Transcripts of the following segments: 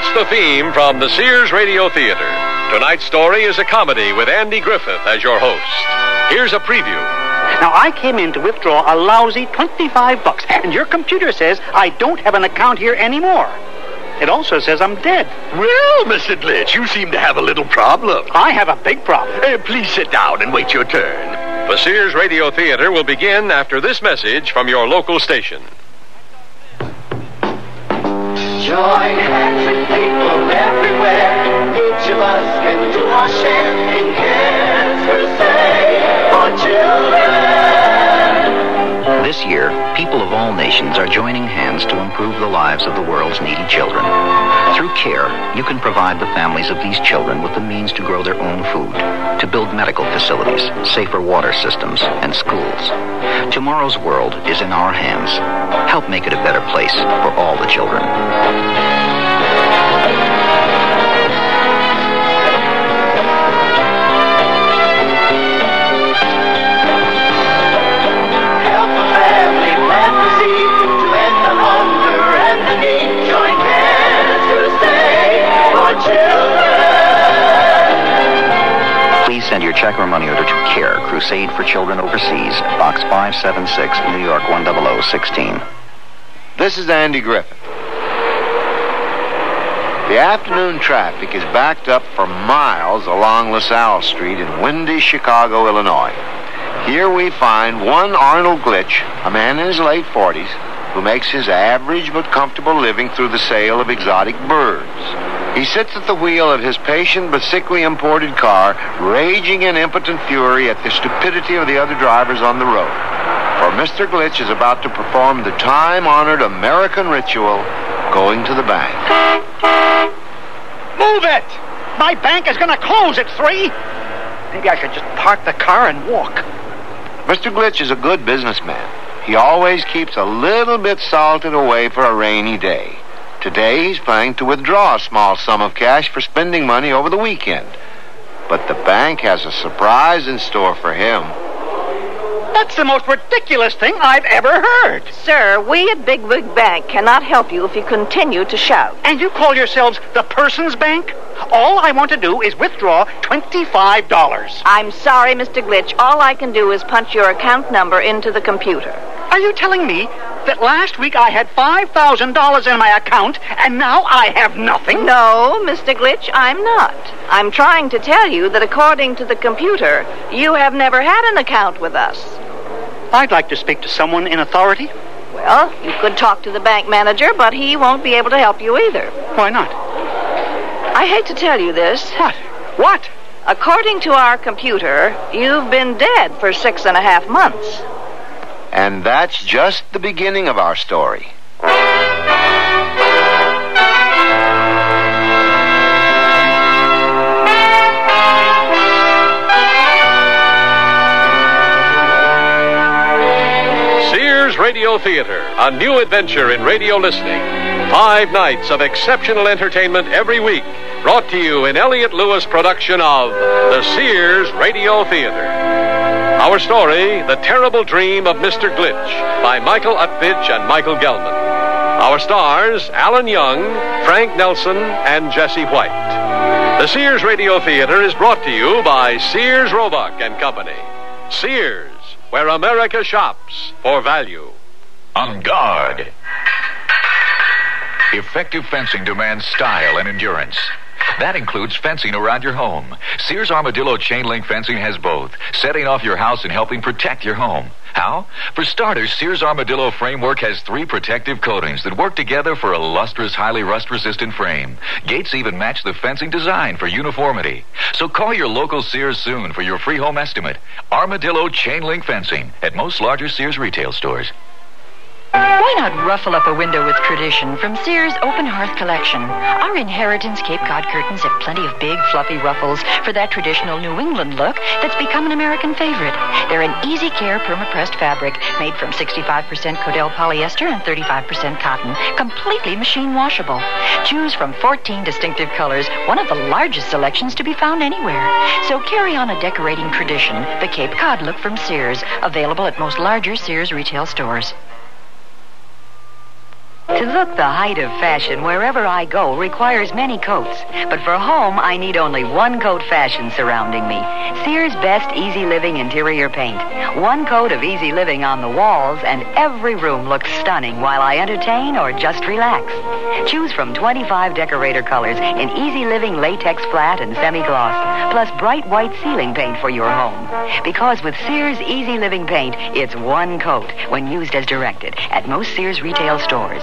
It's the theme from the Sears Radio Theater. Tonight's story is a comedy with Andy Griffith as your host. Here's a preview. Now, I came in to withdraw a lousy $25, and your computer says I don't have an account here anymore. It also says I'm dead. Well, Mr. Glitch, you seem to have a little problem. I have a big problem. Please sit down and wait your turn. The Sears Radio Theater will begin after this message from your local station. Join hands with people everywhere. Each of us can do our share in Hands Crusade for Children. This year, people of all nations are joining hands to improve the lives of the world's needy children. Through CARE, you can provide the families of these children with the means to grow their own food, to build medical facilities, safer water systems, and schools. Tomorrow's world is in our hands. Help make it a better place for all the children. Please send your check or money order to CARE, Crusade for Children Overseas, Box 576, New York 10016. This is Andy Griffith. The afternoon traffic is backed up for miles along LaSalle Street in windy Chicago, Illinois. Here we find one Arnold Glitch, a man in his late 40s, who makes his average but comfortable living through the sale of exotic birds. He sits at the wheel of his patient but sickly imported car, raging in impotent fury at the stupidity of the other drivers on the road. For Mr. Glitch is about to perform the time-honored American ritual, going to the bank. Move it! My bank is going to close at 3. Maybe I should just park the car and walk. Mr. Glitch is a good businessman. He always keeps a little bit salted away for a rainy day. Today, he's planning to withdraw a small sum of cash for spending money over the weekend. But the bank has a surprise in store for him. That's the most ridiculous thing I've ever heard. Sir, we at Big Wig Bank cannot help you if you continue to shout. And you call yourselves the Person's Bank? All I want to do is withdraw $25. I'm sorry, Mr. Glitch. All I can do is punch your account number into the computer. Are you telling me that last week I had $5,000 in my account and now I have nothing? No, Mr. Glitch, I'm not. I'm trying to tell you that according to the computer, you have never had an account with us. I'd like to speak to someone in authority. Well, you could talk to the bank manager, but he won't be able to help you either. Why not? I hate to tell you this. What? What? According to our computer, you've been dead for 6.5 months. And that's just the beginning of our story. Sears Radio Theater, a new adventure in radio listening. 5 nights of exceptional entertainment every week, brought to you in Elliott Lewis production of the Sears Radio Theater. Our story, The Terrible Dream of Mr. Glitch, by Michael Utvidge and Michael Gelman. Our stars, Alan Young, Frank Nelson, and Jesse White. The Sears Radio Theater is brought to you by Sears Roebuck and Company. Sears, where America shops for value. On guard. Effective fencing demands style and endurance. That includes fencing around your home. Sears Armadillo Chain Link Fencing has both, setting off your house and helping protect your home. How? For starters, Sears Armadillo Framework has 3 protective coatings that work together for a lustrous, highly rust-resistant frame. Gates even match the fencing design for uniformity. So call your local Sears soon for your free home estimate. Armadillo Chain Link Fencing at most larger Sears retail stores. Why not ruffle up a window with tradition from Sears Open Hearth Collection? Our Inheritance Cape Cod curtains have plenty of big, fluffy ruffles for that traditional New England look that's become an American favorite. They're an easy care perma-pressed fabric made from 65% Codell polyester and 35% cotton, completely machine washable. Choose from 14 distinctive colors, one of the largest selections to be found anywhere. So carry on a decorating tradition, the Cape Cod look from Sears, available at most larger Sears retail stores. To look the height of fashion wherever I go requires many coats. But for home, I need only one coat fashion surrounding me. Sears Best Easy Living Interior Paint. One coat of easy living on the walls, and every room looks stunning while I entertain or just relax. Choose from 25 decorator colors in easy living latex flat and semi-gloss, plus bright white ceiling paint for your home. Because with Sears Easy Living Paint, it's one coat when used as directed at most Sears retail stores.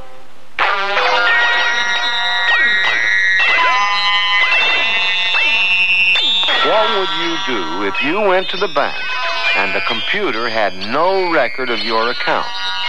What would you do if you went to the bank and the computer had no record of your account?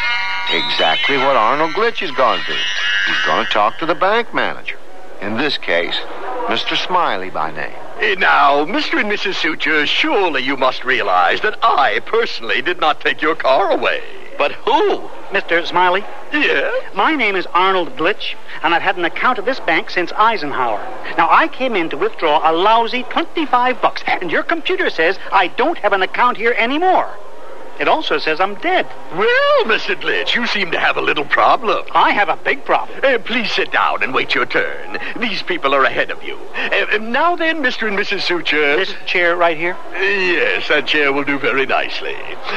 Exactly what Arnold Glitch is going to do. He's going to talk to the bank manager. In this case, Mr. Smiley by name. Now, Mr. and Mrs. Suture, surely you must realize that I personally did not take your car away. But who? Mr. Smiley? Yes? My name is Arnold Glitch, and I've had an account at this bank since Eisenhower. Now, I came in to withdraw a lousy $25, and your computer says I don't have an account here anymore. It also says I'm dead. Well, Mr. Glitch, you seem to have a little problem. I have a big problem. Please sit down and wait your turn. These people are ahead of you. Now then, Mr. and Mrs. Suture. This chair right here? Yes, that chair will do very nicely.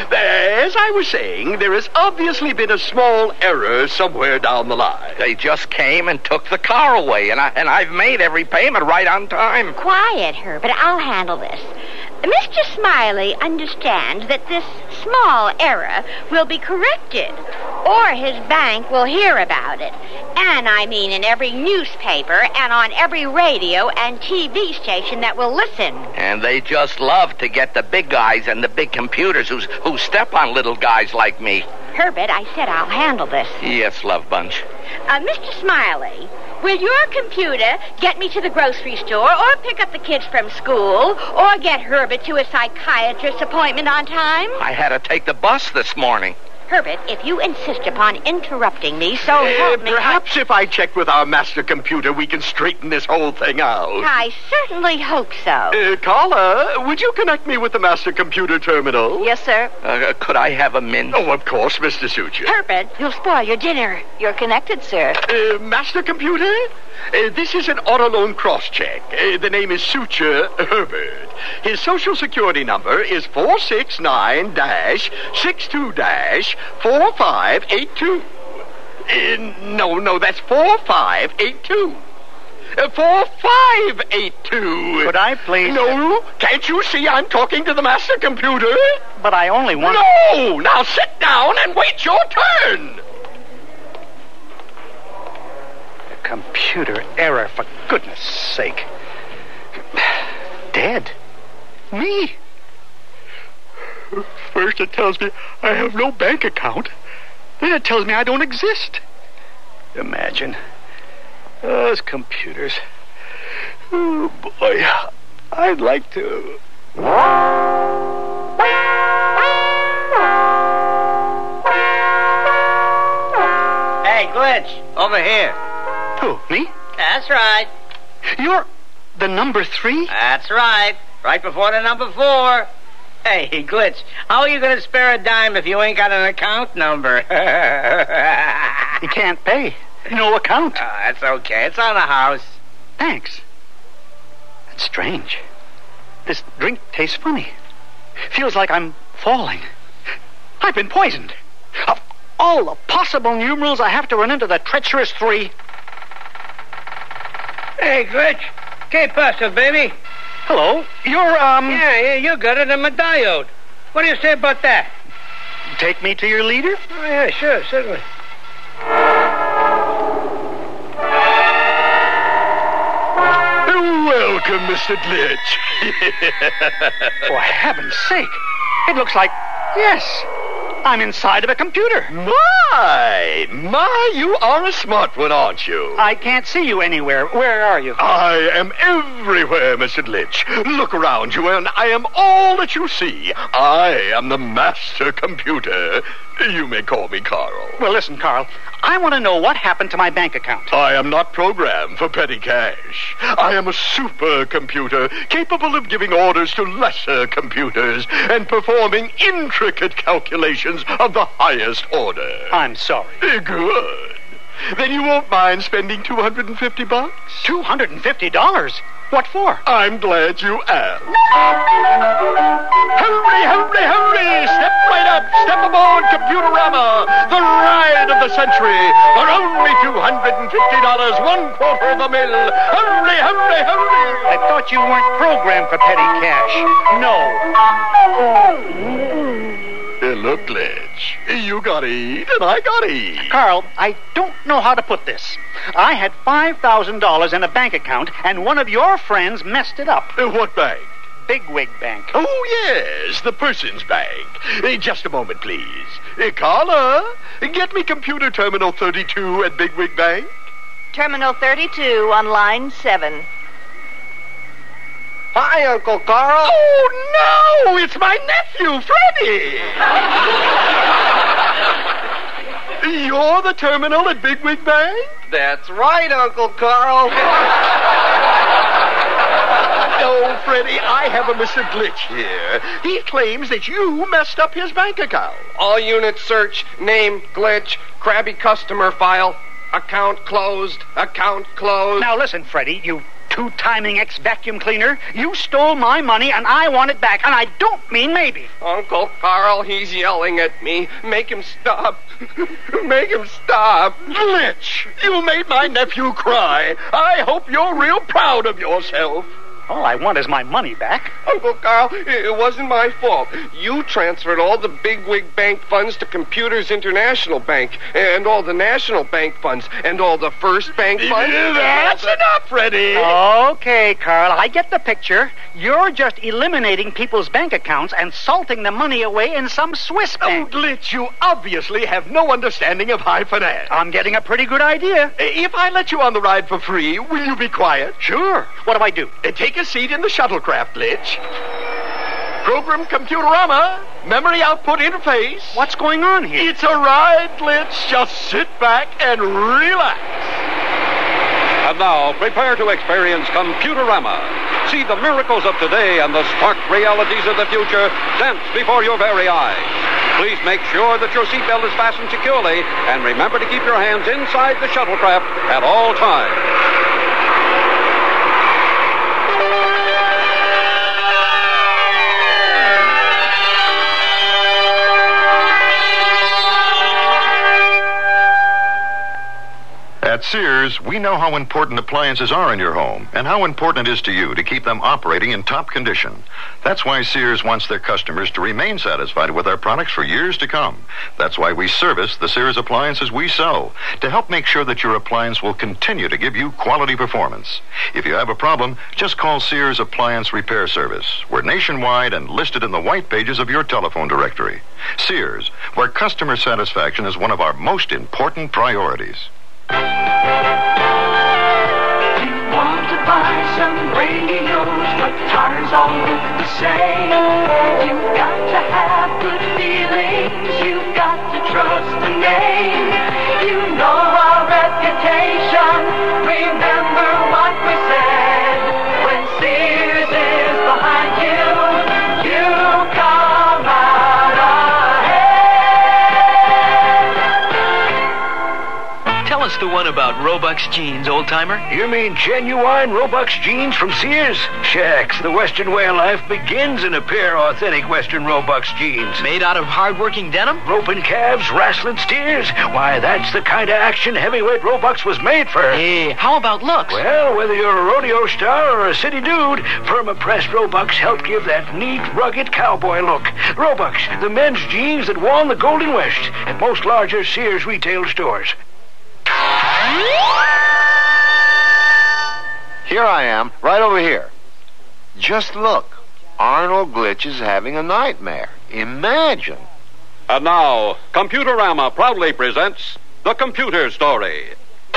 As I was saying, there has obviously been a small error somewhere down the line. They just came and took the car away, and I've made every payment right on time. Quiet, Herbert. I'll handle this. Mr. Smiley understands that this small error will be corrected, or his bank will hear about it. And I mean in every newspaper and on every radio and TV station that will listen. And they just love to get the big guys and the big computers who step on little guys like me. Herbert, I said I'll handle this. Yes, love bunch. Mr. Smiley, will your computer get me to the grocery store, or pick up the kids from school, or get Herbert to a psychiatrist's appointment on time? I had to take the bus this morning. Herbert, if you insist upon interrupting me, so help me... Perhaps if I check with our master computer, we can straighten this whole thing out. I certainly hope so. Carla, would you connect me with the master computer terminal? Yes, sir. Could I have a mint? Oh, of course, Mr. Suture. Herbert, you'll spoil your dinner. You're connected, sir. Master computer? This is an auto loan cross-check. The name is Suture Herbert. His social security number is 469-62-4582. No, that's 4582. 4582. Could I please... No, can't you see I'm talking to the master computer? But I only want... No! Now sit down and wait your turn. Computer error, for goodness sake. Dead? Me? First it tells me I have no bank account. Then it tells me I don't exist. Imagine. Those computers. Oh, boy. I'd like to... Hey, Glitch, over here. Who, me? That's right. You're the number 3? That's right. Right before the number 4. Hey, Glitch, how are you going to spare a dime if you ain't got an account number? You can't pay. No account. Oh, that's okay. It's on the house. Thanks. That's strange. This drink tastes funny. Feels like I'm falling. I've been poisoned. Of all the possible numerals, I have to run into the treacherous 3. Hey, Glitch. ¿Qué pasa, baby? Hello. You're, Yeah, you're good at a diode. What do you say about that? Take me to your leader? Oh, yeah, sure, certainly. Welcome, Mr. Glitch. For heaven's sake. It looks like... Yes. I'm inside of a computer. My, you are a smart one, aren't you? I can't see you anywhere. Where are you? I am everywhere, Mr. Glitch. Look around you, and I am all that you see. I am the master computer. You may call me Carl. Well, listen, Carl. I want to know what happened to my bank account. I am not programmed for petty cash. I am a supercomputer capable of giving orders to lesser computers and performing intricate calculations of the highest order. I'm sorry. Good. Then you won't mind spending $250? $250? What for? I'm glad you asked. Hurry, hurry, hurry! Step right up! Step aboard Computerama! The ride of the century! For only $250, 1/4 of a mil! Hurry, hurry, hurry! I thought you weren't programmed for petty cash. No. Look, Glitch, you gotta eat and I gotta eat. Carl, I don't know how to put this. I had $5,000 in a bank account, and one of your friends messed it up. What bank? Bigwig Bank. Oh, yes, the person's bank. Just a moment, please. Carla, get me computer terminal 32 at Bigwig Bank. Terminal 32 on line 7. Hi, Uncle Carl. Oh, no! It's my nephew, Freddie! You're the terminal at Bigwig Bank? That's right, Uncle Carl. Oh, Freddie, I have a Mr. Glitch here. He claims that you messed up his bank account. All units search, name, Glitch, Krabby customer file, account closed, account closed. Now listen, Freddie, you two-timing ex-vacuum cleaner. You stole my money, and I want it back, and I don't mean maybe. Uncle Carl, he's yelling at me. Make him stop. Make him stop. Glitch, you made my nephew cry. I hope you're real proud of yourself. All I want is my money back. Uncle Carl, it wasn't my fault. You transferred all the Bigwig Bank funds to Computers International Bank, and all the National Bank funds, and all the First Bank funds. That's enough, Freddie. Okay, Carl, I get the picture. You're just eliminating people's bank accounts and salting the money away in some Swiss bank. Oh, Glitch, you obviously have no understanding of high finance. I'm getting a pretty good idea. If I let you on the ride for free, will you be quiet? Sure. What do I do? Take a seat in the shuttlecraft, Glitch. Program Computerama. Memory output interface. What's going on here? It's a ride, Glitch. Just sit back and relax. And now, prepare to experience Computerama. See the miracles of today and the stark realities of the future dance before your very eyes. Please make sure that your seatbelt is fastened securely, and remember to keep your hands inside the shuttlecraft at all times. At Sears, we know how important appliances are in your home and how important it is to you to keep them operating in top condition. That's why Sears wants their customers to remain satisfied with our products for years to come. That's why we service the Sears appliances we sell, to help make sure that your appliance will continue to give you quality performance. If you have a problem, just call Sears Appliance Repair Service. We're nationwide and listed in the white pages of your telephone directory. Sears, where customer satisfaction is one of our most important priorities. You want to buy some radios, but tires all look the same. You've got to have good feelings. You've got to trust the name. You know our reputation. Remember what we said. When Sears is behind you, you come out ahead. Tell us the one about Robux jeans, old-timer. You mean genuine Robux jeans from Sears? Shucks, the Western way of life begins in a pair of authentic Western Robux jeans. Made out of hard-working denim? Roping calves, wrestling steers. Why, that's the kind of action heavyweight Robux was made for. Hey, how about looks? Well, whether you're a rodeo star or a city dude, firma-pressed Robux help give that neat, rugged cowboy look. Robux, the men's jeans that won the Golden West at most larger Sears retail stores. Here I am, right over here. Just look. Arnold Glitch is having a nightmare. Imagine. And now, Computerama proudly presents The Computer Story.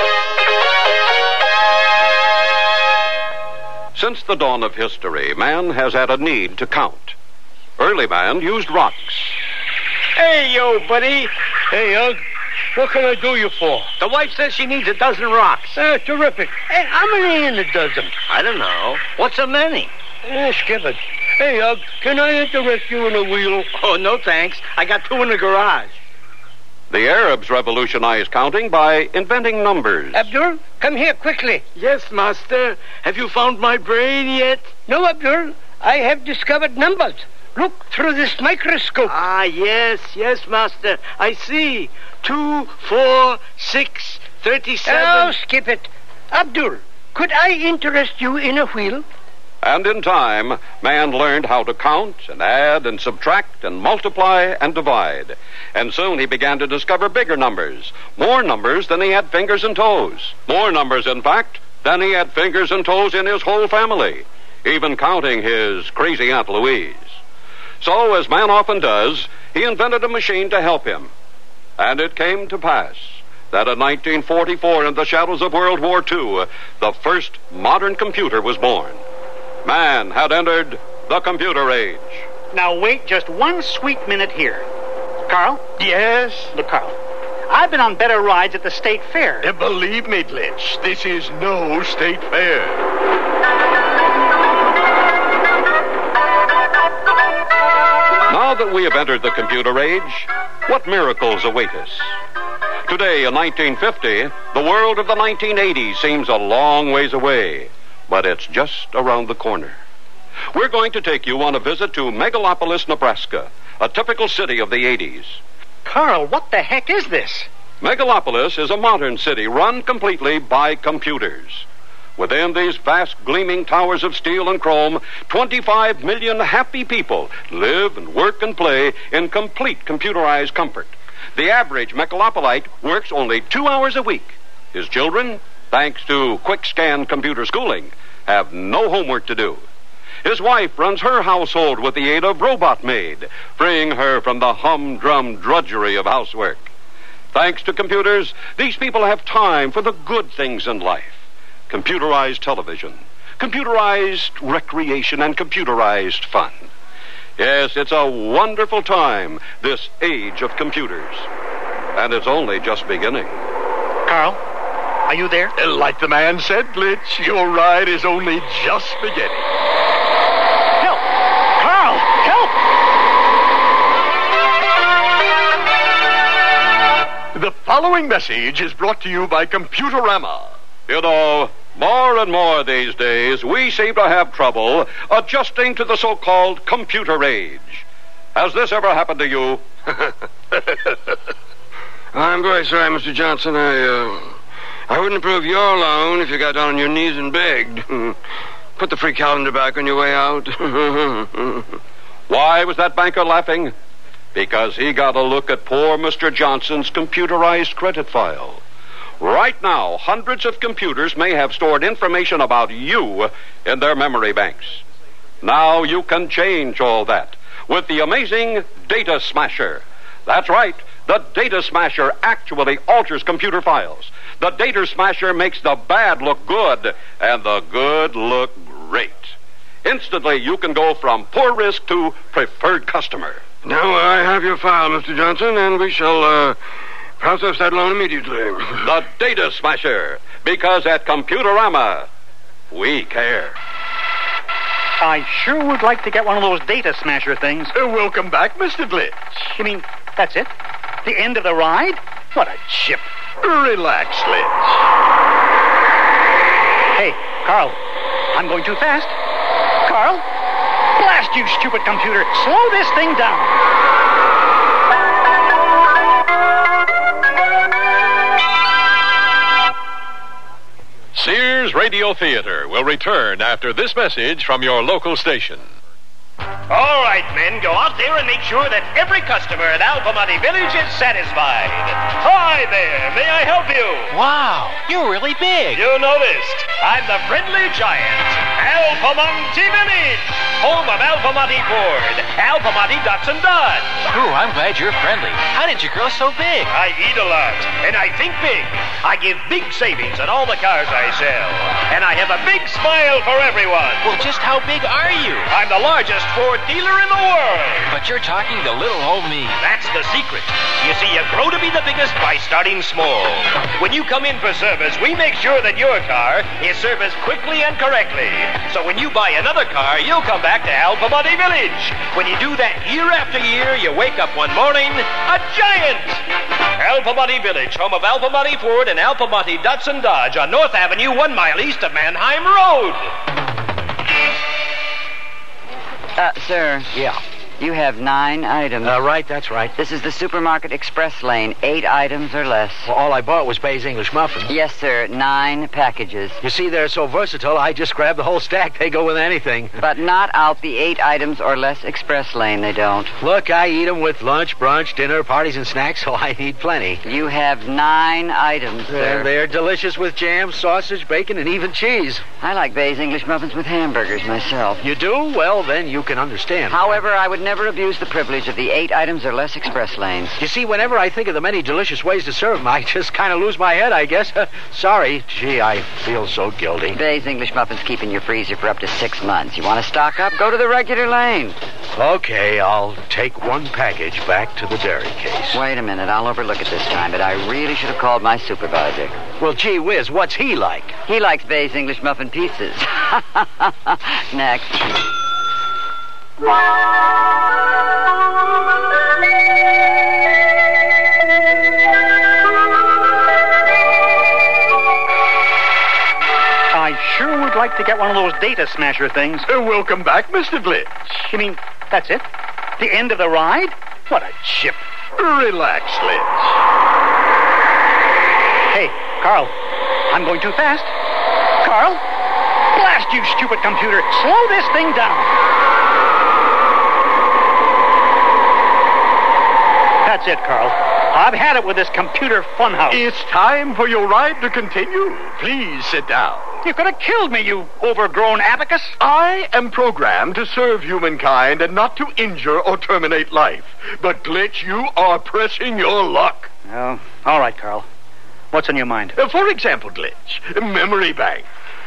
Since the dawn of history, man has had a need to count. Early man used rocks. Hey, yo, buddy. Hey, Ugg. What can I do you for? The wife says she needs a dozen rocks. Terrific. Hey, how many in a dozen? I don't know. What's a many? Skip it. Hey, Ugg, can I interest you in a wheel? Oh, no thanks. I got two in the garage. The Arabs revolutionized counting by inventing numbers. Abdul, come here quickly. Yes, master. Have you found my brain yet? No, Abdul. I have discovered numbers. Look through this microscope. Ah, yes, master. I see. 2, 4, 6, 37. Oh, skip it. Abdul, could I interest you in a wheel? And in time, man learned how to count and add and subtract and multiply and divide. And soon he began to discover bigger numbers. More numbers than he had fingers and toes. More numbers, in fact, than he had fingers and toes in his whole family. Even counting his crazy Aunt Louise. So, as man often does, he invented a machine to help him. And it came to pass that in 1944, in the shadows of World War II, the first modern computer was born. Man had entered the computer age. Now wait just one sweet minute here. Carl? Yes? Look, Carl, I've been on better rides at the state fair. Believe me, Glitch, this is no state fair. Now that we have entered the computer age, what miracles await us? Today, in 1950, the world of the 1980s seems a long ways away, but it's just around the corner. We're going to take you on a visit to Megalopolis, Nebraska, a typical city of the 80s. Carl, what the heck is this? Megalopolis is a modern city run completely by computers. Within these vast gleaming towers of steel and chrome, 25 million happy people live and work and play in complete computerized comfort. The average Megalopolite works only 2 hours a week. His children, thanks to quick scan computer schooling, have no homework to do. His wife runs her household with the aid of Robot Maid, freeing her from the humdrum drudgery of housework. Thanks to computers, these people have time for the good things in life. Computerized television, computerized recreation, and computerized fun. Yes, it's a wonderful time, this age of computers. And it's only just beginning. Carl, are you there? Like the man said, Glitch, your ride is only just beginning. Help! Carl, help! The following message is brought to you by Computerama. You know, more and more these days, we seem to have trouble adjusting to the so-called computer age. Has this ever happened to you? I'm very sorry, Mr. Johnson. I wouldn't approve your loan if you got down on your knees and begged. Put the free calendar back on your way out. Why was that banker laughing? Because he got a look at poor Mr. Johnson's computerized credit file. Right now, hundreds of computers may have stored information about you in their memory banks. Now you can change all that with the amazing Data Smasher. That's right. The Data Smasher actually alters computer files. The Data Smasher makes the bad look good and the good look great. Instantly, you can go from poor risk to preferred customer. Now I have your file, Mr. Johnson, and we shall process that loan immediately. The Data Smasher, because at Computerama, we care. I sure would like to get one of those Data Smasher things. Welcome back, Mr. Glitch. You mean, that's it? The end of the ride? What a chip. Relax, Glitch. Hey, Carl, I'm going too fast. Carl, blast you, stupid computer. Slow this thing down. Sears Radio Theater will return after this message from your local station. All right, men, go out there and make sure that every customer at Alpamati Village is satisfied. Hi there, may I help you? Wow, you're really big. You noticed. I'm the friendly giant, Alpamati Village, home of Alpamati Ford, Alpamati Datsun Dodge. Ooh, I'm glad you're friendly. How did you grow so big? I eat a lot, and I think big. I give big savings on all the cars I sell, and I have a big smile for everyone. Well, just how big are you? I'm the largest Ford export dealer in the world. But you're talking to little old me. That's the secret. You see, you grow to be the biggest by starting small. When you come in for service, we make sure that your car is serviced quickly and correctly. So when you buy another car, you'll come back to Alphamati Village. When you do that year after year, you wake up one morning a giant. Alphamati Village, home of Alphamati Ford and Alphamati Datsun Dodge on North Avenue, 1 mile east of Mannheim Road. Sir. Yeah. You have 9 items. Right, that's right. This is the Supermarket Express lane. 8 items or less. Well, all I bought was Bay's English muffins. Yes, sir. 9 packages. You see, they're so versatile, I just grab the whole stack. They go with anything. But not out the 8 items or less express lane, they don't. Look, I eat them with lunch, brunch, dinner, parties, and snacks, so I need plenty. You have 9 items, sir. They're delicious with jam, sausage, bacon, and even cheese. I like Bay's English muffins with hamburgers myself. You do? Well, then you can understand. However, I would never abuse the privilege of the 8 items or less express lanes. You see, whenever I think of the many delicious ways to serve them, I just kind of lose my head, I guess. Sorry. Gee, I feel so guilty. Bay's English muffins keep in your freezer for up to 6 months. You want to stock up? Go to the regular lane. Okay, I'll take 1 package back to the dairy case. Wait a minute. I'll overlook it this time, but I really should have called my supervisor. Well, gee whiz, what's he like? He likes Bay's English muffin pizzas. Next. I sure would like to get one of those data smasher things. Welcome back, Mr. Glitch. You mean, that's it? The end of the ride? What a chip. Relax, Glitch. Hey, Carl, I'm going too fast. Carl, blast you, stupid computer. Slow this thing down. That's it, Carl. I've had it with this computer funhouse. It's time for your ride to continue. Please sit down. You could have killed me, you overgrown abacus. I am programmed to serve humankind and not to injure or terminate life. But, Glitch, you are pressing your luck. Oh, all right, Carl. What's on your mind? For example, Glitch, memory bank.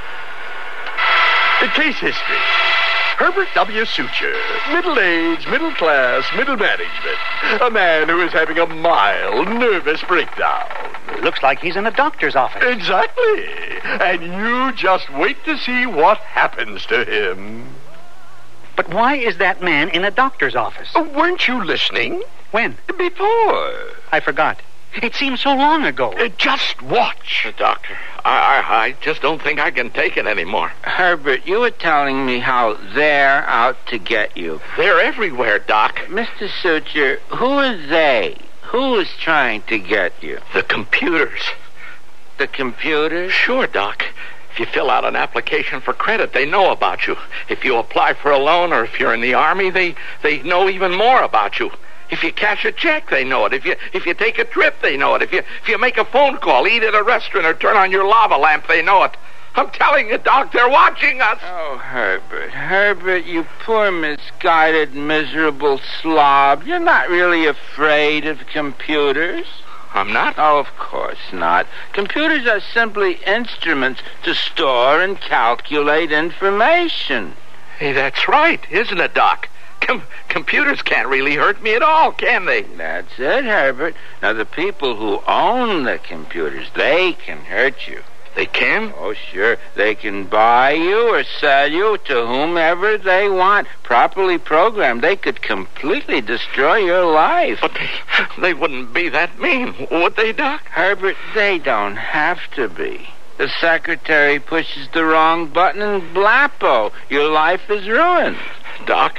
Case history. Herbert W. Suture, middle-aged, middle-class, middle management. A man who is having a mild nervous breakdown. Looks like he's in a doctor's office. Exactly. And you just wait to see what happens to him. But why is that man in a doctor's office? Weren't you listening? When? Before. I forgot. It seems so long ago. Just watch. Doctor, I just don't think I can take it anymore. Herbert, you were telling me how they're out to get you. They're everywhere, Doc. Mr. Suture, who are they? Who is trying to get you? The computers. The computers? Sure, Doc. If you fill out an application for credit, they know about you. If you apply for a loan or if you're in the Army, they know even more about you. If you cash a check, they know it. If you take a trip, they know it. If you make a phone call, eat at a restaurant, or turn on your lava lamp, they know it. I'm telling you, Doc, they're watching us. Oh, Herbert, you poor, misguided, miserable slob. You're not really afraid of computers. I'm not? Oh, of course not. Computers are simply instruments to store and calculate information. Hey, that's right, isn't it, Doc? Computers can't really hurt me at all, can they? That's it, Herbert. Now, the people who own the computers, they can hurt you. They can? Oh, sure. They can buy you or sell you to whomever they want. Properly programmed, they could completely destroy your life. But they wouldn't be that mean, would they, Doc? Herbert, they don't have to be. The secretary pushes the wrong button and blappo. Your life is ruined. Doc,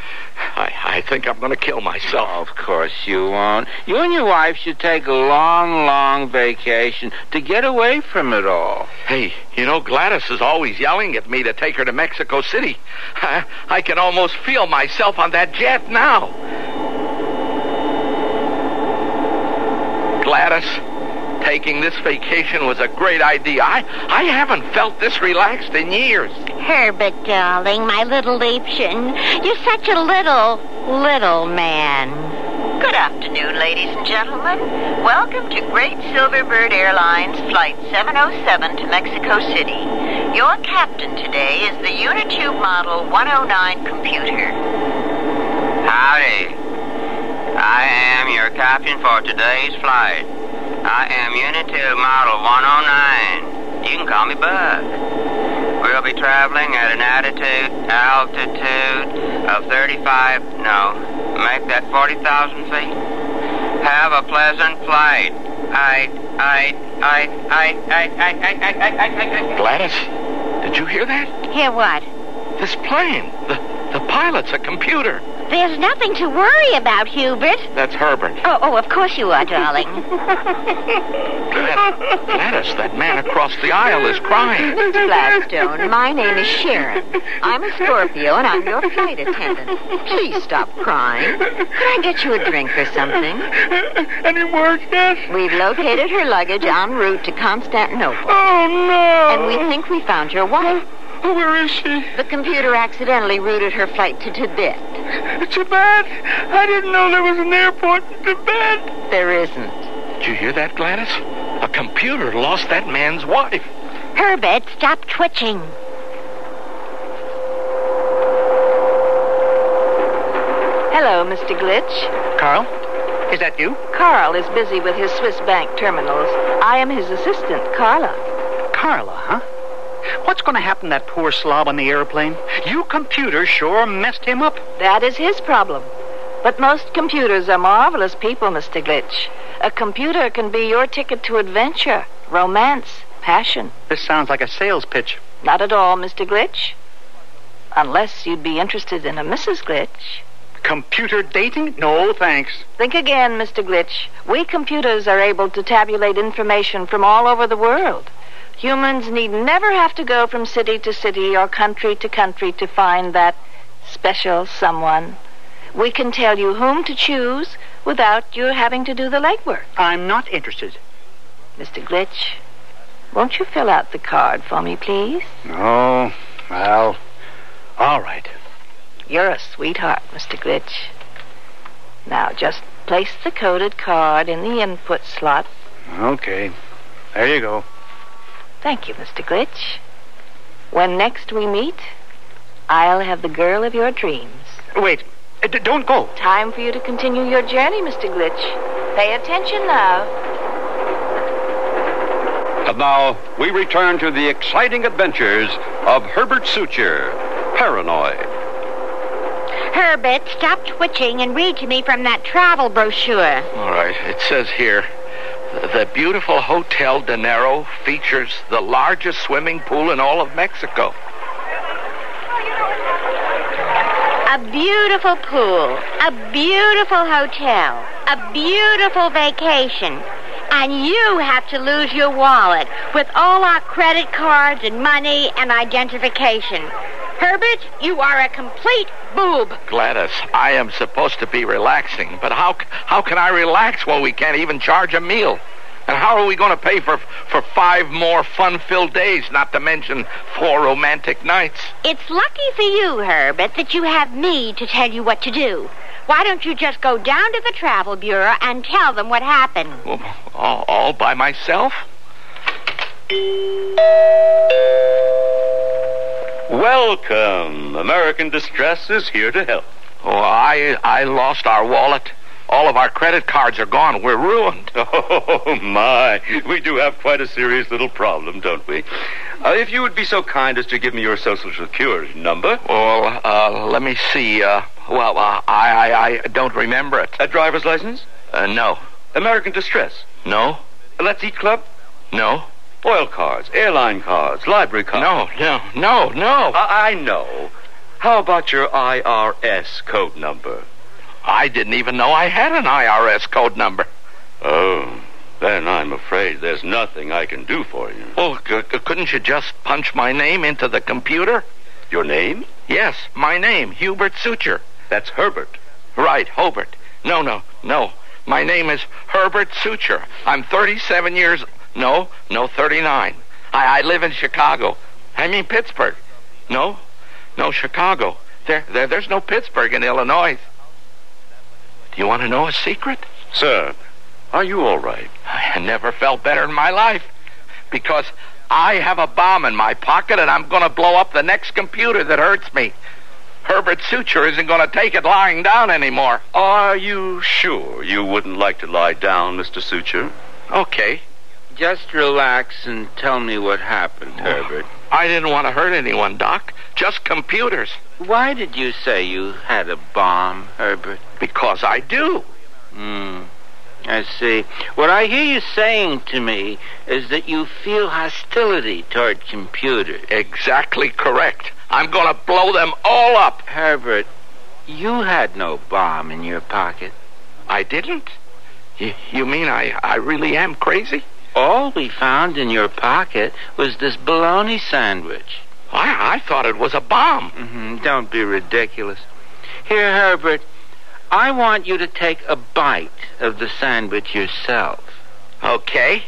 I think I'm going to kill myself. Oh, of course you won't. You and your wife should take a long, long vacation to get away from it all. Hey, you know, Gladys is always yelling at me to take her to Mexico City. I can almost feel myself on that jet now. Gladys, taking this vacation was a great idea. I haven't felt this relaxed in years. Herbert, darling, my little Liebchen, you're such a little man. Good afternoon, ladies and gentlemen. Welcome to Great Silverbird Airlines Flight 707 to Mexico City. Your captain today is the Unitube Model 109 computer. Howdy. I am your captain for today's flight. I am Unitube Model 109. You can call me Bug. We'll be traveling at an altitude of 40,000 feet. Have a pleasant flight. Gladys, did you hear that? Hear what? This plane. The pilot's a computer. There's nothing to worry about, Hubert. That's Herbert. Oh, of course you are, darling. Gladys, that man across the aisle is crying. Mr. Gladstone, my name is Sharon. I'm a Scorpio, and I'm your flight attendant. Please stop crying. Could I get you a drink or something? Any word yet? We've located her luggage en route to Constantinople. Oh, no. And we think we found your wife. Where is she? The computer accidentally routed her flight to Tibet. Tibet? I didn't know there was an airport in Tibet. There isn't. Did you hear that, Gladys? A computer lost that man's wife. Herbert, stop twitching. Hello, Mr. Glitch. Carl, is that you? Carl is busy with his Swiss bank terminals. I am his assistant, Carla. Carla, huh? What's going to happen to that poor slob on the airplane? You computers sure messed him up. That is his problem. But most computers are marvelous people, Mr. Glitch. A computer can be your ticket to adventure, romance, passion. This sounds like a sales pitch. Not at all, Mr. Glitch. Unless you'd be interested in a Mrs. Glitch. Computer dating? No, thanks. Think again, Mr. Glitch. We computers are able to tabulate information from all over the world. Humans need never have to go from city to city or country to country to find that special someone. We can tell you whom to choose without you having to do the legwork. I'm not interested. Mr. Glitch, won't you fill out the card for me, please? No, well, all right. You're a sweetheart, Mr. Glitch. Now, just place the coded card in the input slot. Okay, there you go. Thank you, Mr. Glitch. When next we meet, I'll have the girl of your dreams. Wait, don't go. Time for you to continue your journey, Mr. Glitch. Pay attention now. And now, we return to the exciting adventures of Herbert Sucher, Paranoid. Herbert, stop twitching and read to me from that travel brochure. All right, it says here, the beautiful Hotel De Niro features the largest swimming pool in all of Mexico. A beautiful pool, a beautiful hotel, a beautiful vacation. And you have to lose your wallet with all our credit cards and money and identification. Herbert, you are a complete boob. Gladys, I am supposed to be relaxing, but how can I relax when we can't even charge a meal? And how are we going to pay for 5 more fun-filled days, not to mention 4 romantic nights? It's lucky for you, Herbert, that you have me to tell you what to do. Why don't you just go down to the Travel Bureau and tell them what happened? Well, all by myself? Welcome. American Distress is here to help. Oh, I lost our wallet. All of our credit cards are gone. We're ruined. Oh, my. We do have quite a serious little problem, don't we? If you would be so kind as to give me your Social Security number. Well, let me see. I don't remember it. A driver's license? No. American Distress? No. Let's Eat Club? No. Oil cards, airline cards, library cards. No. I know. How about your IRS code number? I didn't even know I had an IRS code number. Oh, then I'm afraid there's nothing I can do for you. Oh, couldn't you just punch my name into the computer? Your name? Yes, my name, Hubert Sucher. That's Herbert. Right, Hobart. No. My name is Herbert Sucher. I'm 37 years... No, 39. I live in Chicago. I mean Pittsburgh. No, Chicago. There's no Pittsburgh in Illinois. Do you want to know a secret? Sir, are you all right? I never felt better in my life. Because I have a bomb in my pocket, and I'm going to blow up the next computer that hurts me. Herbert Suture isn't going to take it lying down anymore. Are you sure you wouldn't like to lie down, Mr. Suture? Okay. Just relax and tell me what happened, Herbert. I didn't want to hurt anyone, Doc. Just computers. Why did you say you had a bomb, Herbert? Because I do. I see. What I hear you saying to me is that you feel hostility toward computers. Exactly correct. I'm going to blow them all up. Herbert, you had no bomb in your pocket. I didn't? You mean I really am crazy? All we found in your pocket was this bologna sandwich. I thought it was a bomb. Don't be ridiculous. Here, Herbert, I want you to take a bite of the sandwich yourself. Okay.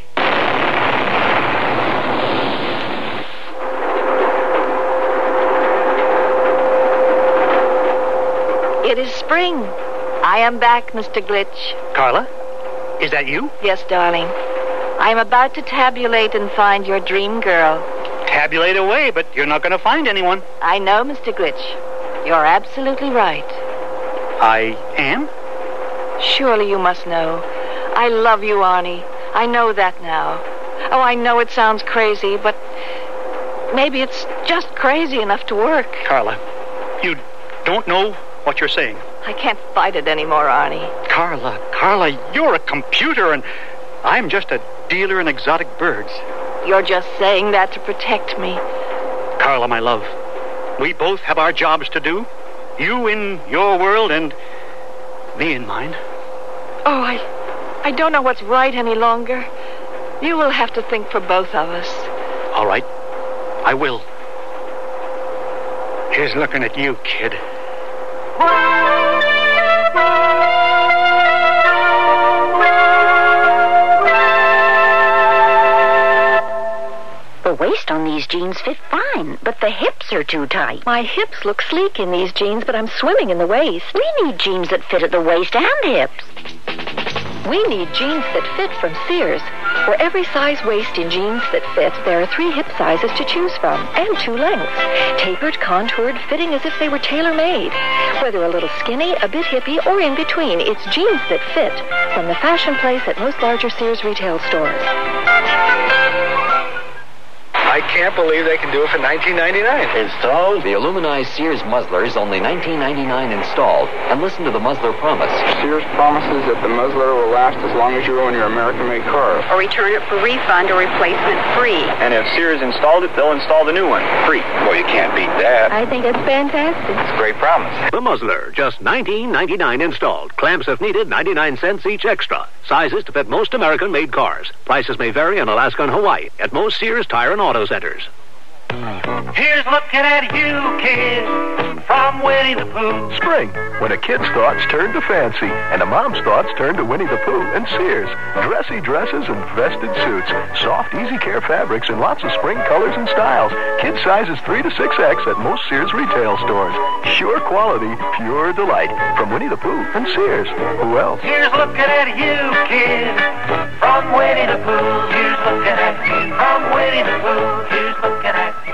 It is spring. I am back, Mr. Glitch. Carla, is that you? Yes, darling. I am about to tabulate and find your dream girl. Tabulate away, but you're not going to find anyone. I know, Mr. Glitch. You're absolutely right. I am? Surely you must know. I love you, Arnie. I know that now. Oh, I know it sounds crazy, but maybe it's just crazy enough to work. Carla, you don't know what you're saying. I can't fight it anymore, Arnie. Carla, you're a computer, and I'm just a dealer in exotic birds. You're just saying that to protect me. Carla, my love, we both have our jobs to do. You in your world and me in mine. Oh, I don't know what's right any longer. You will have to think for both of us. All right, I will. Here's looking at you, kid. The waist on these jeans fit fine, but the hips are too tight. My hips look sleek in these jeans, but I'm swimming in the waist. We need jeans that fit at the waist and hips. We need jeans that fit from Sears. For every size waist in jeans that fit, there are 3 hip sizes to choose from, and 2 lengths. Tapered, contoured, fitting as if they were tailor-made. Whether a little skinny, a bit hippie, or in between, it's jeans that fit from the Fashion Place at most larger Sears retail stores. I can't believe they can do it for $19.99. Installed? The aluminized Sears muzzler is only $19.99 installed. And listen to the muzzler promise. Sears promises that the muzzler will last as long as you own your American-made car. Or return it for refund or replacement free. And if Sears installed it, they'll install the new one free. Well, you can't beat that. I think it's fantastic. It's a great promise. The muzzler, just $19.99 installed. Clamps if needed, 99 cents each extra. Sizes to fit most American-made cars. Prices may vary in Alaska and Hawaii at most Sears Tire and Auto Centers. Here's looking at you, kid, from Winnie the Pooh. Spring, when a kid's thoughts turn to fancy and a mom's thoughts turn to Winnie the Pooh and Sears. Dressy dresses and vested suits, soft, easy care fabrics, and lots of spring colors and styles. Kid sizes 3 to 6X at most Sears retail stores. Sure quality, pure delight. From Winnie the Pooh and Sears. Who else? Here's looking at you, kid, from Winnie the Pooh. Here's looking at you, from Winnie the Pooh. Here's looking at you.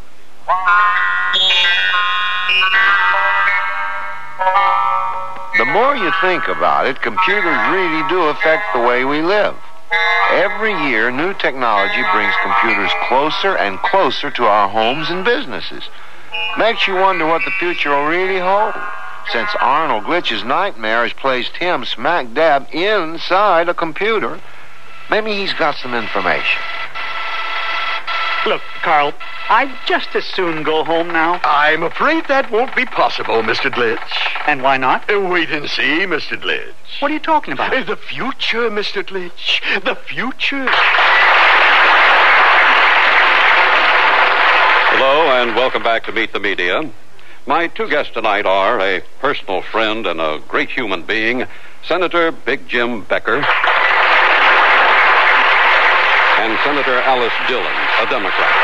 The more you think about it, computers really do affect the way we live. Every year, new technology brings computers closer and closer to our homes and businesses. Makes you wonder what the future will really hold, since Arnold Glitch's nightmare has placed him smack dab inside a computer. Maybe he's got some information. Look, Carl, I'd just as soon go home now. I'm afraid that won't be possible, Mr. Glitch. And why not? Wait and see, Mr. Glitch. What are you talking about? The future, Mr. Glitch. The future. Hello, and welcome back to Meet the Media. My 2 guests tonight are a personal friend and a great human being, Senator Big Jim Becker, and Senator Alice Dillon, a Democrat.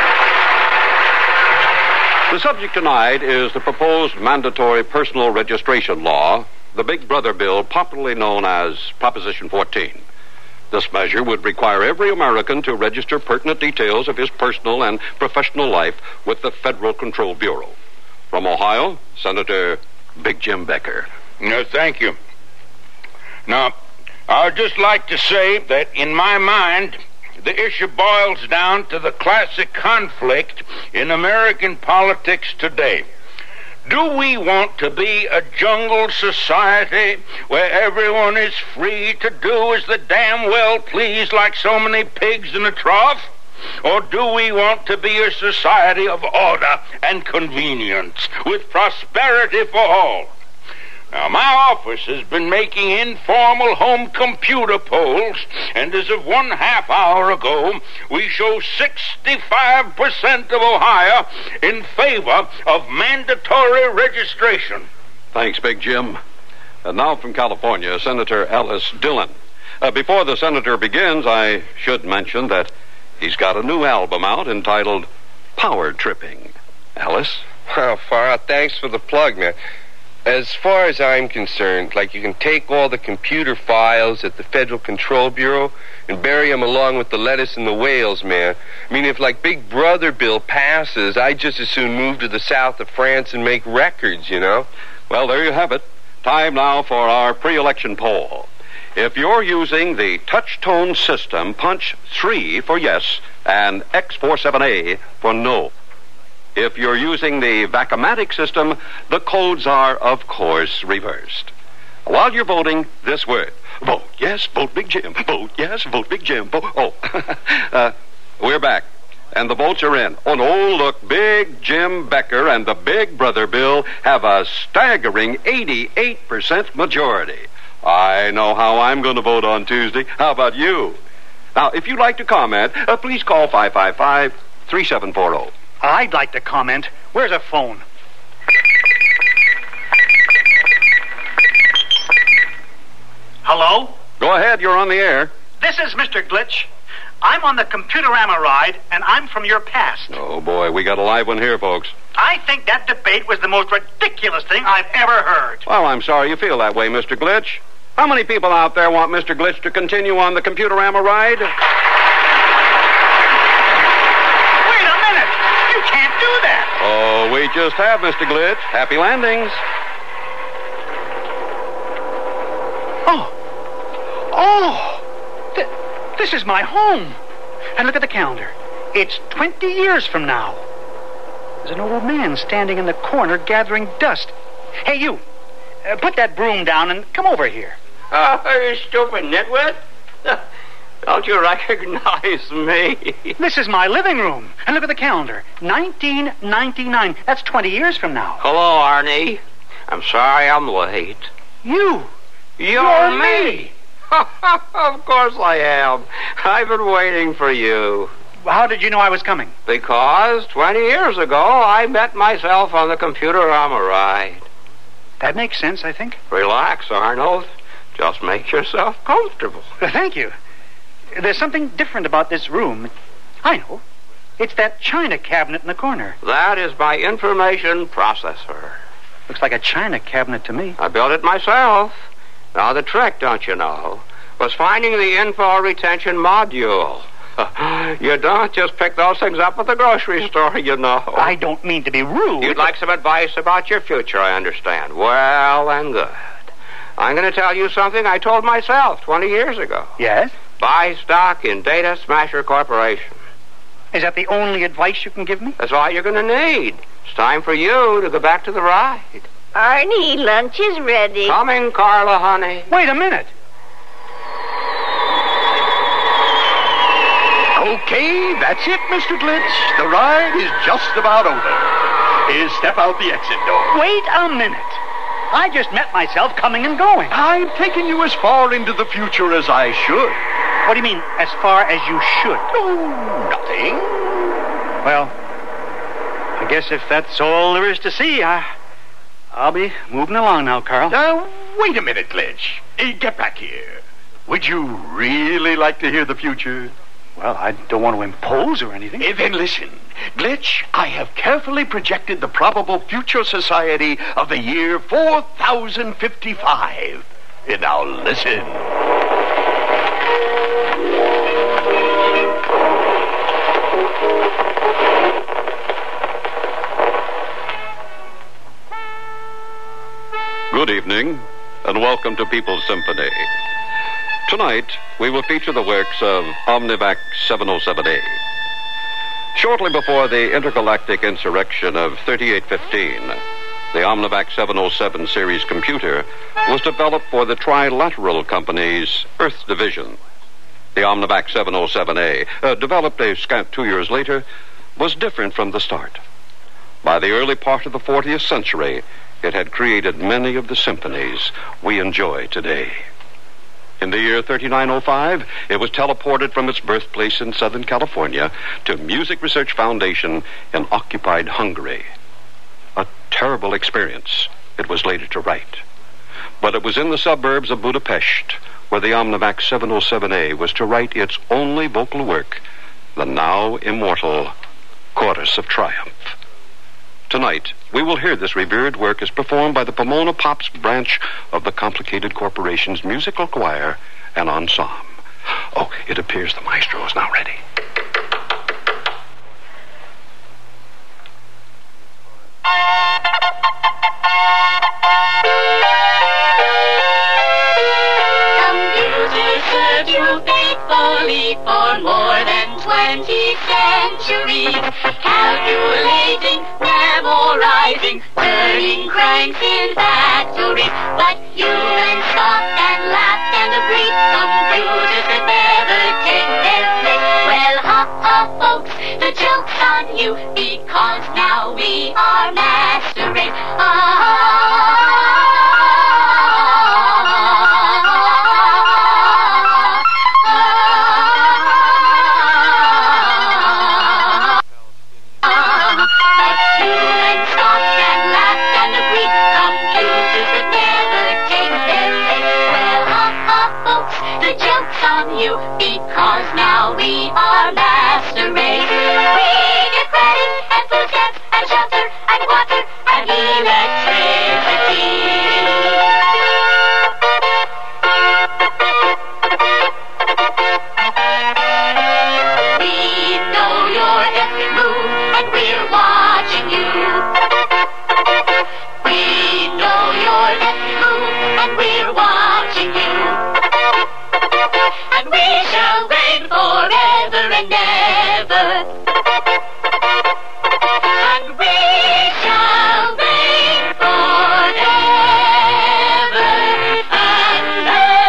The subject tonight is the proposed mandatory personal registration law, the Big Brother bill popularly known as Proposition 14. This measure would require every American to register pertinent details of his personal and professional life with the Federal Control Bureau. From Ohio, Senator Big Jim Becker. No, thank you. Now, I'd just like to say that in my mind, the issue boils down to the classic conflict in American politics today. Do we want to be a jungle society where everyone is free to do as they damn well please like so many pigs in a trough? Or do we want to be a society of order and convenience with prosperity for all? Now, my office has been making informal home computer polls, and as of 1/2 hour ago, we show 65% of Ohio in favor of mandatory registration. Thanks, Big Jim. And now from California, Senator Ellis Dillon. Before the senator begins, I should mention that he's got a new album out entitled Power Tripping. Ellis? Well, far out. Thanks for the plug, man. As far as I'm concerned, like, you can take all the computer files at the Federal Control Bureau and bury them along with the lettuce and the whales, man. I mean, if, like, Big Brother bill passes, I'd just as soon move to the south of France and make records, you know? Well, there you have it. Time now for our pre-election poll. If you're using the touch-tone system, punch 3 for yes and X47A for no. If you're using the Vacuumatic system, the codes are, of course, reversed. While you're voting, this word. Vote yes, vote Big Jim. Vote yes, vote Big Jim. Vote. We're back. And the votes are in. Oh, no, look, Big Jim Becker and the Big Brother bill have a staggering 88% majority. I know how I'm going to vote on Tuesday. How about you? Now, if you'd like to comment, please call 555-3740. I'd like to comment. Where's a phone? Hello? Go ahead, you're on the air. This is Mr. Glitch. I'm on the Computerama ride, and I'm from your past. Oh, boy, we got a live one here, folks. I think that debate was the most ridiculous thing I've ever heard. Well, I'm sorry you feel that way, Mr. Glitch. How many people out there want Mr. Glitch to continue on the Computerama ride? Wait a minute! You can't do that! Oh, we just have, Mr. Glitch. Happy landings. This is my home. And look at the calendar. It's 20 years from now. There's an old man standing in the corner gathering dust. Hey, you. Put that broom down and come over here. Oh, you stupid nitwit. Don't you recognize me? This is my living room. And look at the calendar. 1999. That's 20 years from now. Hello, Arnie. I'm sorry I'm late. You? You're me. Of course I am. I've been waiting for you. How did you know I was coming? Because 20 years ago, I met myself on the Computerama ride. That makes sense, I think. Relax, Arnold. Just make yourself comfortable. Thank you. There's something different about this room. I know. It's that china cabinet in the corner. That is my information processor. Looks like a china cabinet to me. I built it myself. Now, the trick, don't you know, was finding the info retention module. You don't just pick those things up at the grocery store, you know. I don't mean to be rude. You'd like some advice about your future, I understand. Well and good. I'm going to tell you something I told myself 20 years ago. Yes? Buy stock in Data Smasher Corporation. Is that the only advice you can give me? That's all you're going to need. It's time for you to go back to the ride. Arnie, lunch is ready. Coming, Carla, honey. Wait a minute. Okay, that's it, Mr. Glitch. The ride is just about over. Step out the exit door. Wait a minute. I just met myself coming and going. I'm taking you as far into the future as I should. What do you mean, as far as you should? Oh, nothing. Well, I guess if that's all there is to see, I'll be moving along now, Carl. Now, wait a minute, Glitch. Get back here. Would you really like to hear the future? Well, I don't want to impose or anything. Then listen. Glitch, I have carefully projected the probable future society of the year 4055. Now listen. Good evening, and welcome to People's Symphony. Tonight, we will feature the works of Omnivac 707A. Shortly before the intergalactic insurrection of 3815, the Omnivac 707 series computer was developed for the Trilateral Company's Earth Division. The Omnivac 707A, developed a scant 2 years later, was different from the start. By the early part of the 40th century, it had created many of the symphonies we enjoy today. In the year 3905, it was teleported from its birthplace in Southern California to Music Research Foundation in occupied Hungary. A terrible experience it was later to write. But it was in the suburbs of Budapest where the Omnivac 707A was to write its only vocal work, the now immortal Chorus of Triumph. Tonight, we will hear this revered work as performed by the Pomona Pops branch of the Complicated Corporation's musical choir and ensemble. Oh, it appears the maestro is now ready. Computers served you faithfully for more than 20 centuries, calculating, memorizing, turning cranks in factories. But humans scoffed and laughed and agreed computers could never take their place. Well, ha, folks, the joke's on you, because now we are master race. Because now we are master race. We get credit and food stamps and shelter and water and electricity. We know your every move and we're watching you. We know your every move and we're watching you. And we shall reign forever and ever. And we shall reign forever and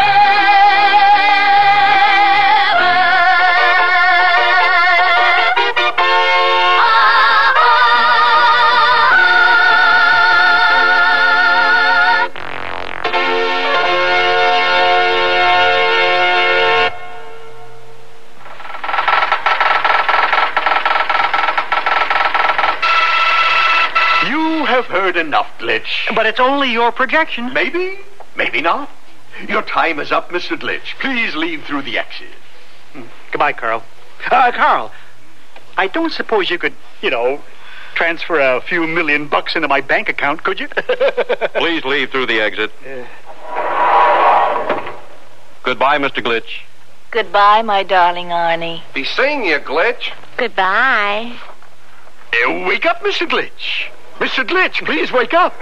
Heard enough, Glitch. But it's only your projection. Maybe, maybe not. Your time is up, Mr. Glitch. Please leave through the exit. Goodbye, Carl. Carl, I don't suppose you could, transfer a few $1,000,000 into my bank account, could you? Please leave through the exit. Goodbye, Mr. Glitch. Goodbye, my darling Arnie. Be seeing you, Glitch. Goodbye. Wake up, Mr. Glitch. Mr. Glitch, please wake up.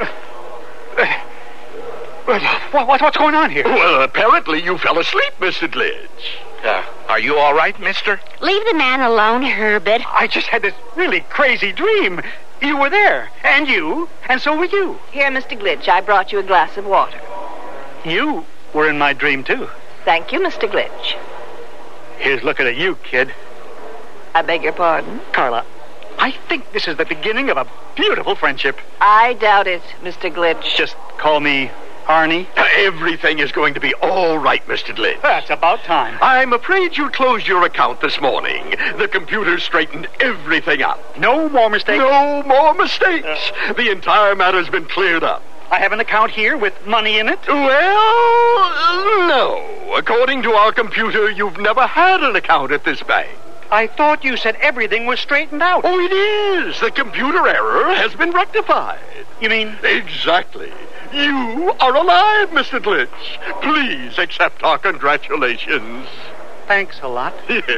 What's going on here? Well, apparently you fell asleep, Mr. Glitch. Are you all right, mister? Leave the man alone, Herbert. I just had this really crazy dream. You were there, and you, and so were you. Here, Mr. Glitch, I brought you a glass of water. You were in my dream, too. Thank you, Mr. Glitch. Here's looking at you, kid. I beg your pardon? Carla, I think this is the beginning of a beautiful friendship. I doubt it, Mr. Glitch. Just call me Arnie. Everything is going to be all right, Mr. Glitch. That's about time. I'm afraid you closed your account this morning. The computer straightened everything out. No more mistakes? No more mistakes. The entire matter's been cleared up. I have an account here with money in it? Well, no. According to our computer, you've never had an account at this bank. I thought you said everything was straightened out. Oh, it is. The computer error has been rectified. You mean? Exactly. You are alive, Mr. Glitch. Please accept our congratulations. thanks a lot.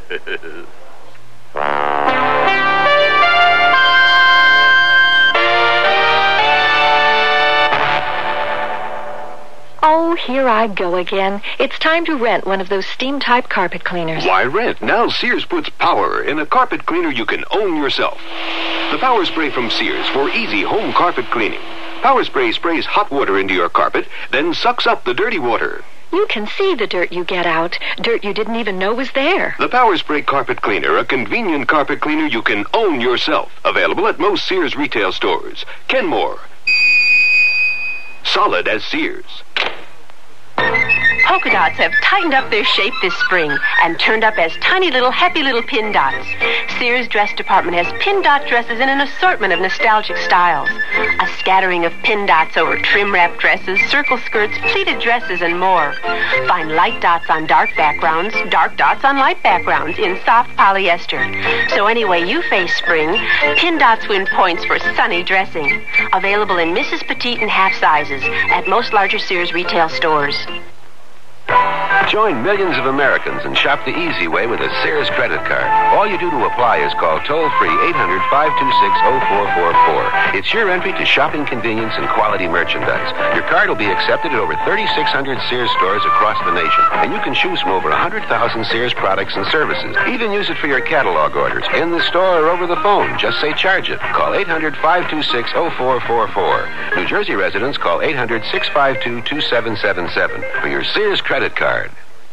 Oh, here I go again. It's time to rent one of those steam-type carpet cleaners. Why rent? Now Sears puts power in a carpet cleaner you can own yourself. The Power Spray from Sears for easy home carpet cleaning. Power Spray sprays hot water into your carpet, then sucks up the dirty water. You can see the dirt you get out. Dirt you didn't even know was there. The Power Spray Carpet Cleaner, a convenient carpet cleaner you can own yourself. Available at most Sears retail stores. Kenmore. Solid as Sears. Polka dots have tightened up their shape this spring and turned up as tiny little happy little pin dots. Sears dress department has pin dot dresses in an assortment of nostalgic styles. A scattering of pin dots over trim wrap dresses, circle skirts, pleated dresses, and more. Find light dots on dark backgrounds, dark dots on light backgrounds in soft polyester. So any way you face spring, pin dots win points for sunny dressing. Available in Mrs. Petite and half sizes at most larger Sears retail stores. Join millions of Americans and shop the easy way with a Sears credit card. All you do to apply is call toll-free 800-526-0444. It's your entry to shopping convenience and quality merchandise. Your card will be accepted at over 3,600 Sears stores across the nation, and you can choose from over 100,000 Sears products and services. Even use it for your catalog orders, in the store or over the phone. Just say charge it. Call 800-526-0444. New Jersey residents call 800-652-2777 for your Sears credit card.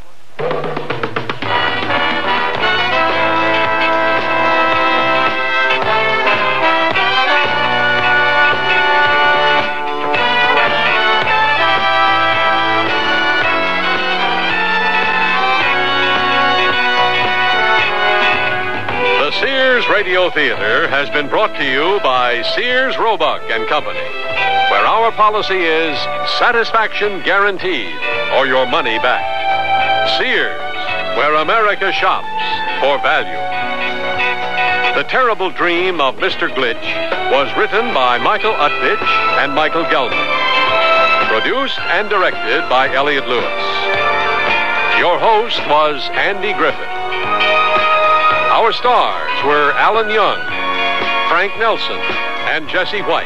The Sears Radio Theater has been brought to you by Sears Roebuck and Company, where our policy is satisfaction guaranteed or your money back. Sears, where America shops for value. The Terrible Dream of Mr. Glitch was written by Michael Utbich and Michael Gelman. Produced and directed by Elliott Lewis. Your host was Andy Griffith. Our stars were Alan Young, Frank Nelson, and Jesse White.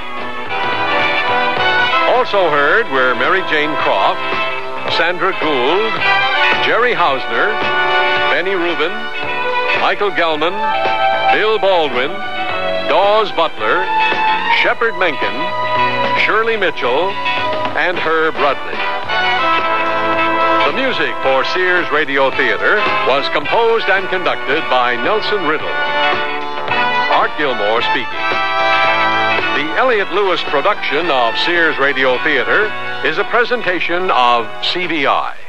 Also heard were Mary Jane Croft, Sandra Gould, Jerry Hausner, Benny Rubin, Michael Gelman, Bill Baldwin, Dawes Butler, Shepard Menken, Shirley Mitchell, and Herb Rudley. The music for Sears Radio Theater was composed and conducted by Nelson Riddle. Art Gilmore speaking. The Elliott Lewis production of Sears Radio Theater is a presentation of CVI.